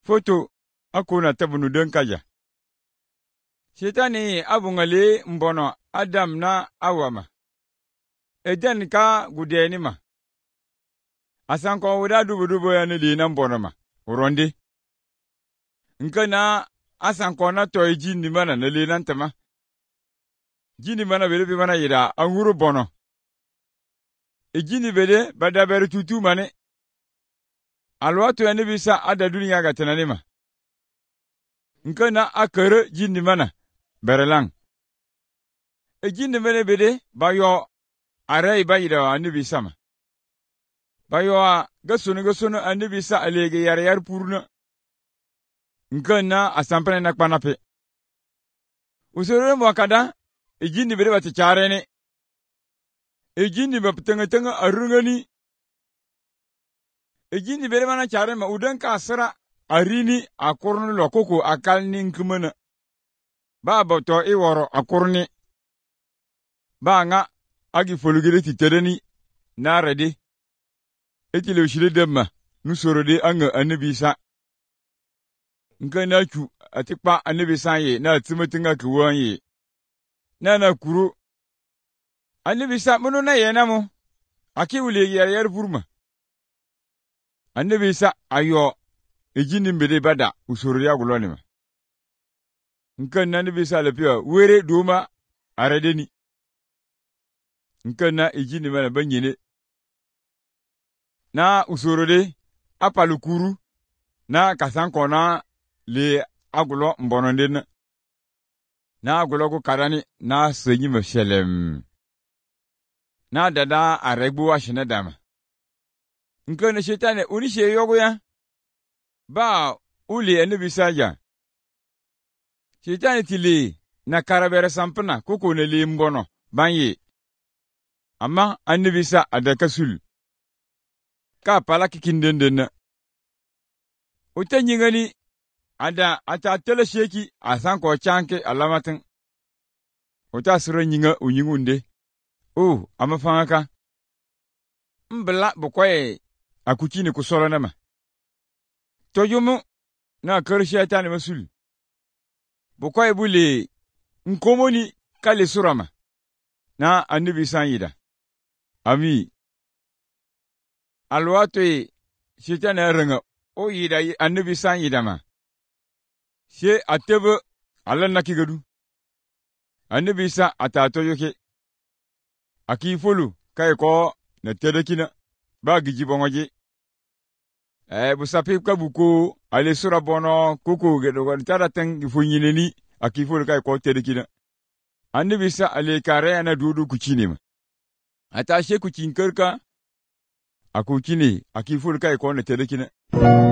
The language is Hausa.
Foto akuna tabunu don kaja. Shetani abungale mbono Adam na awama. Eden ka gudeni ma. Asanko wuda dubu ya nili na mbono ma. Urondi. Nka na asanko na toy jini mana nili na ntama. Jini mana bele mana yida anguru bono. Ejini bele badabere tutu mane. Alwatu ya nibisa ada dunia gatananima. Nka na akere jini mana berelang. Ejini mene bede bayo arai bayida nibisa ma. Bayo gasunu anibisa alege yar purna. Nka na asampane nakpanape. Usoro mwakada ejini bede batichare ejini baptenga arungani. Ejini bere mana chare ma udan ka asra arini akurni lokoko akalni nkumana. Ba boto iworo akurni. Ba nga agi folugire titereni na redi. Eti le ushire demma nusoro de anga anibisa. Nka na chu atikpa anibisa ye na atimatinga kuwan ye. Na kuru. Anibisa munu na ye na mo. Aki ule yar purma. Annabi ayo ejini mbede bada usuru ya gulonima. Nka na annabi lepia were duma aradeni. Nka na ejini mana banyene. Na usuru de apalukuru na kasanko na le agulo mbonondena. Na agulo ko karani na senyi meshelem. Na dada aregbu wa shinadama. Nka na shetani unishe yogo ya. Ba uli anibisa ya. Shetani tili na karabere sampana kuku na li mbono banye. Ama anibisa adakasul. Ka pala kikindendena. Uta nyingani ada ata tele sheki asanko chanke alamatin. Uta sura nyinga unyingunde. Amafangaka. Mbla bukwaye akuchini kusolo nama. Tojumu na kershata ni masul. Bukwaye bule nkomoni kale surama. Na anibi sanyida. Ami. Alwatoe shetana erenga. Yida anibi sanyida ma. She atebe alan nakigadu. Anibi sa atato yoke. Akifolu kaiko na tedekina. Ba gijibongoje. Busapi kabuko ale sura bono kuku gedo ntara teng ifunyineni akifuru kai ko tedekina. Andi bisa ale kare ana dudu kuchinima. Atashe kuchinkerka akuchini akifuru kai ko na tedekina.